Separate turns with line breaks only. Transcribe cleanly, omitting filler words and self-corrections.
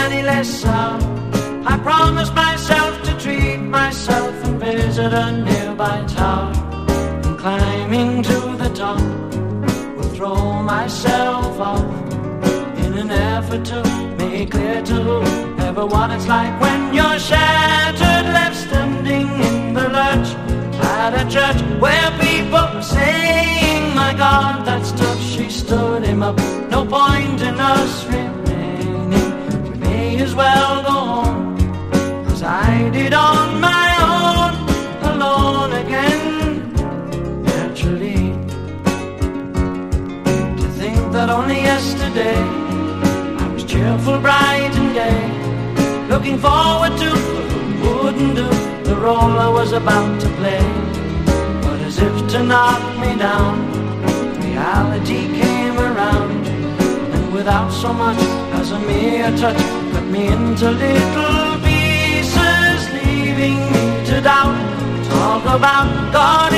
any less sour. I promised myself to treat myself and visit a nearby tower, and climbing to the top will throw myself off in an effort to make clear to whoever what it's like when you're shattered, left standing in the lurch at a church where people are saying, my God, that's tough. She stood him up. No point in us remaining. We may as well go home, 'cause I did on my own, alone again. Naturally, to think that only yesterday I was cheerful, bright and gay, looking forward to who wouldn't do the role I was about to play. But as if to knock me down, reality came around, and without so much as a mere touch, cut me into little pieces, leaving me to doubt. Talk about God